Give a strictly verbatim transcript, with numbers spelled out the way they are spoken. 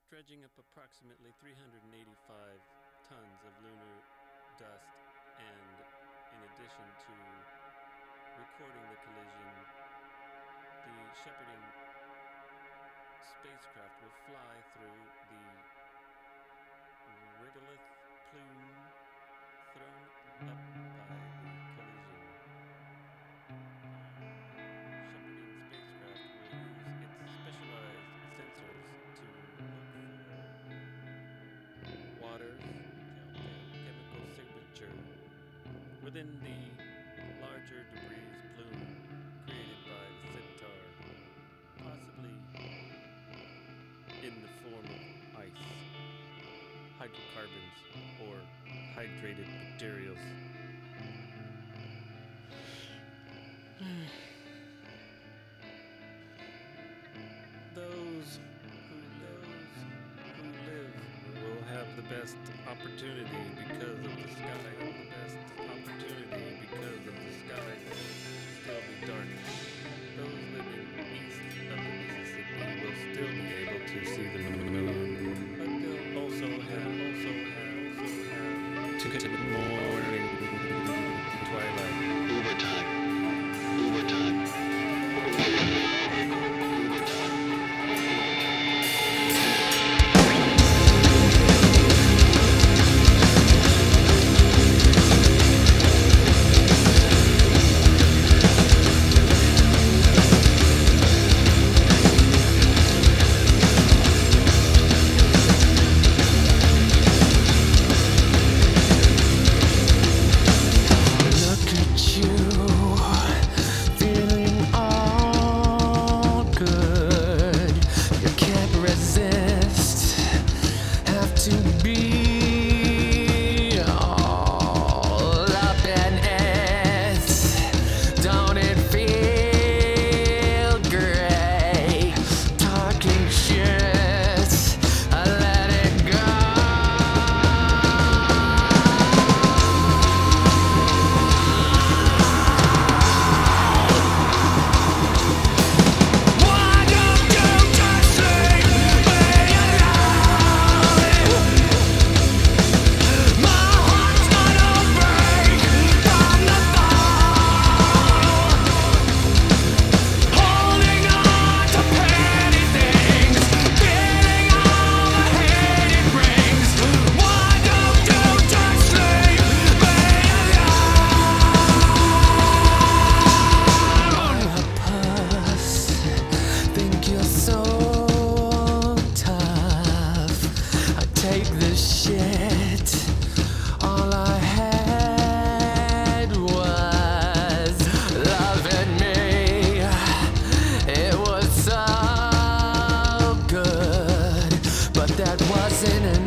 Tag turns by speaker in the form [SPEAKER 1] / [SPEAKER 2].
[SPEAKER 1] dredging up approximately three hundred eighty-five tons of lunar dust, and in addition to recording the collision, the shepherding spacecraft will fly through the regolith plume thrown up by the collision. Shepherding spacecraft will use its specialized sensors to look for water, chemical signature within the larger debris plume created by the Centaur, possibly in the form of ice, hydrocarbons, or hydrated materials. Those who those who live will have the best opportunity because of the sky. The best opportunity because of the sky will still be dark. Those living east of the Mississippi will still be able to see the moon, but they'll also have also have also have to get to the morning twilight.
[SPEAKER 2] Uber time. Uber time.
[SPEAKER 3] That wasn't